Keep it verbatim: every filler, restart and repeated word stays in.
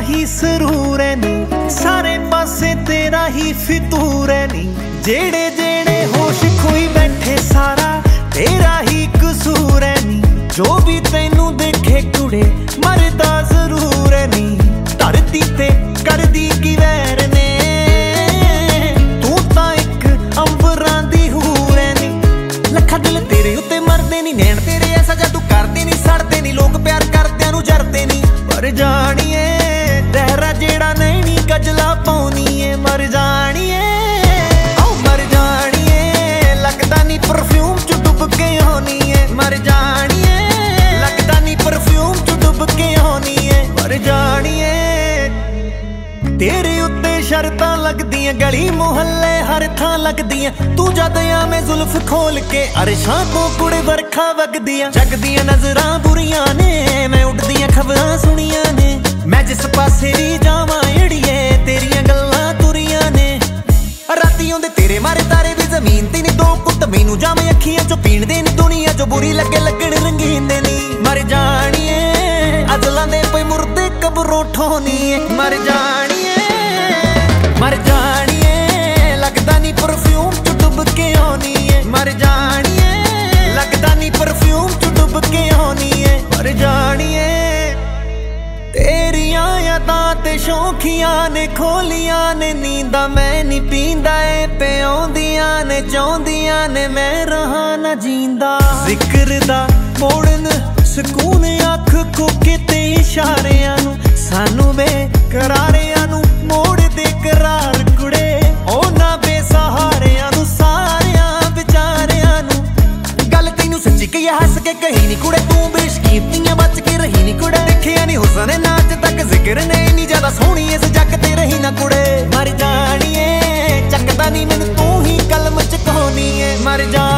ही सुरूर है नी, सारे पासे तेरा ही फितूर है नी। जेड़े जेड़े होश खोई बैठे सारा तेरा ही कसूर है नी। जो भी तैनू देखे कुड़े मरदा जरूर है नी। धरती ते कर दी की वैर ने तू तां इक अंबरां दी हूर है नी। लखा दिल तेरे उत्ते मरदे नी, नैन तेरे ऐसा जादू करदे नी, सड़दे नी लोग प्यार करदियां नू जरदे नी। पर जानिए तेरा जेड़ा नैनी कजला पाउनी है, मर जानिए ओ मर जानिए। लगदा नी परफ्यूम च डुब के होनी है, मर जानिए। लगदा नी परफ्यूम च डुब के होनी है, मर जानिए। तेरे उत्ते शर्तां लगदियां, गली मुहल्ले हर थां लगदियां। तू जद आवें जुल्फ खोल के अरशां तो कुड़े बरखा वगदियां। जगदियां नजरां बुरियां ने, मैं उड़दियां खबरां सुनियां ने। मैं जिस पासे भी जावां एड़िए तेरियां गल्लां तुरियां ने। राती आउंदे तेरे मारे तारे भी जमीन ते नी, दो कुट मैनू जावे अखियां चो पीण दे नी। दुनिया जो बुरी लगे लगण रंगीन दे नी, मर जानिए। अजलां दे पई मुर्दे कबरों ठोनी है, मर जानिए मर जानिए। लगदा नी परफ्यूम च डुब के होनी है, मर जानिए। लगदा नी परफ्यूम च डुब के होनी है, मर जानिए। तेरियां यादां ते शौखियां ने खोलियां ने नींदां मैं नी पींदा ए प्याउंदियां ने। चाहुंदियां ने मैं रहां ना जींदा। जिक्र दा मोड़न सकून अख को किते इशारियां नू, सानू बेकरारियां नू मोड़ दे करार कुड़े। ओना बेसहारियां नू सारियां बेचारियां नू। गल तैनू सच्ची कही हस के कही नी कुड़े, तू बेशकीमतियां बच के रही नी कुड़े। देखिया नी हुसन नाच तक जिक्र ने इन्नी ज्यादा सोहनी इस जग ते रही ना कुड़े। मर जानिए चकदा नी मैनू तू ही कलम च कोनी है, मर जा।